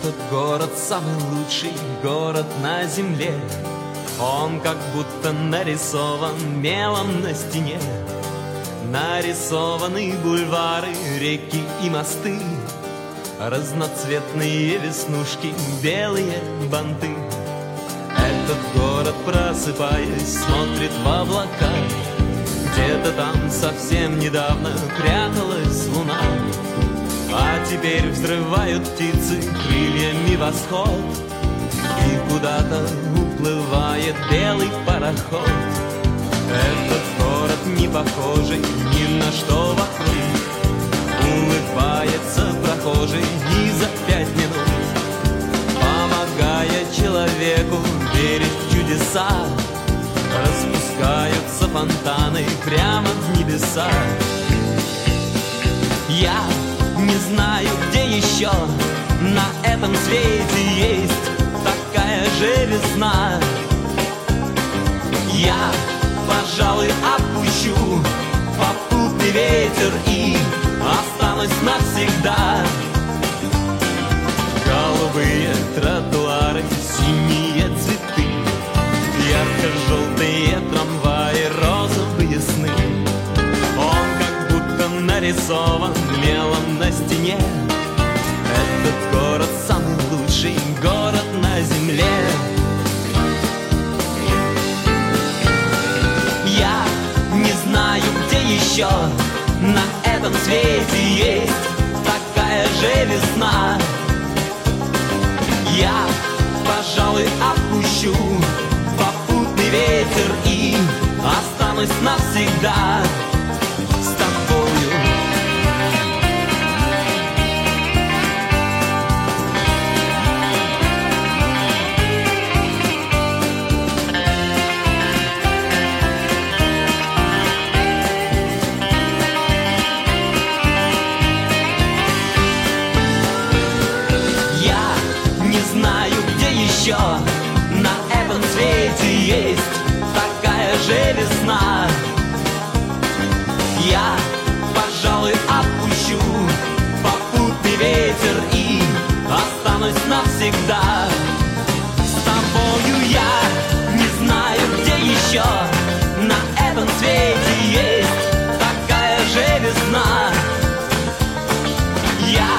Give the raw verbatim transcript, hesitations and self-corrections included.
Этот город самый лучший город на земле. Он как будто нарисован мелом на стене. Нарисованы бульвары, реки и мосты, разноцветные веснушки, белые банты. Этот город, просыпаясь, смотрит в облака. Где-то там совсем недавно пряталась луна, а теперь взрывают птицы крыльями восход, и куда-то уплывает белый пароход. Этот город не похожий ни на что вокруг. Улыбается прохожий и за пять минут, помогая человеку верить в чудеса. Распускаются фонтаны прямо в небеса. Я не знаю, где еще на этом свете есть такая же весна. Я, пожалуй, отпущу попутный ветер и останусь навсегда. Голубые тротуары, синие цветы, ярко-желтые трамваи, розовые сны. Он как будто нарисован мелом на стене. Этот город самый лучший город на земле. Я не знаю, где еще на этом свете есть такая же весна. Я, пожалуй, отпущу попутный ветер и останусь навсегда с тобою. На этом свете есть такая же весна. Я, пожалуй, отпущу попутный ветер и останусь навсегда с тобою. Я не знаю, где еще на этом свете есть такая же весна. Я,